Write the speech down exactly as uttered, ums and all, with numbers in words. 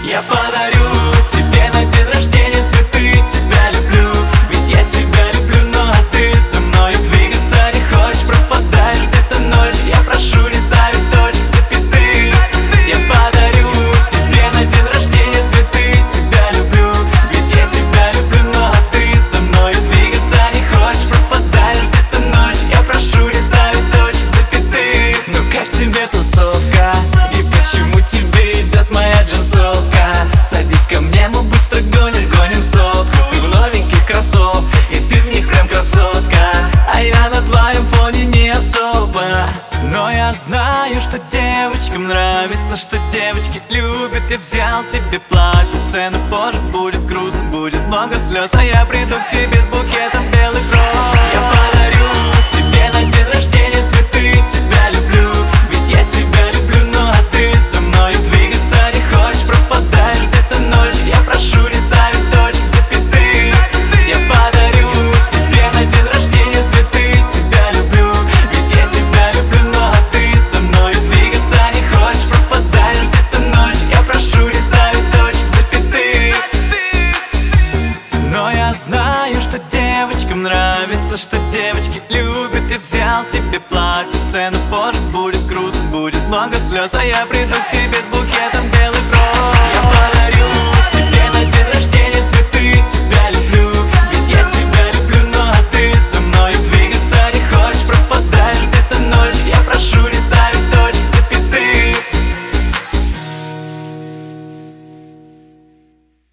Я подарю тебе на день рождения цветы. Тебя люблю, ведь я тебя люблю. Ну а ты со мной двигаться не хочешь, пропадаешь где-то ночью. Я прошу не ставить точки, запятых. Я подарю тебе на день рождения цветы. Тебя люблю, ведь я тебя люблю. Ну а ты со мной двигаться не хочешь, пропадаешь где-то ночью. Я прошу не ставить точки, запятых. Ну как тебе тусовка? И почему тебе идет моя джинсовка? Садись ко мне, мы быстро гоним, гоним сотку. Ты в новеньких кроссовках, и ты в них прям красотка. А я на твоем фоне не особо. Но я знаю, что девочкам нравится, что девочки любят. Я взял тебе платьице, но позже будет грустно, будет много слез. А я приду к тебе с букетом белых роз. Я подарю тебе на день рождения цветы. Тебя люблю, ведь я тебя люблю. Ну а ты со мной двигаться не хочешь, пропадаешь где-то ночью. Я прошу не ставить точки, запятых. Я подарю тебе на день рождения цветы. Тебя люблю, ведь я тебя люблю. Ну а ты со мной двигаться не хочешь, пропадаешь где-то ночью. Я прошу не ставить точки, запятых. Но я знаю, что девочкам нравится, что девочки любят. Я взял тебе платьице, но позже будет грустно, будет много слез. А я приду к тебе с букетом белых роз. Я подарю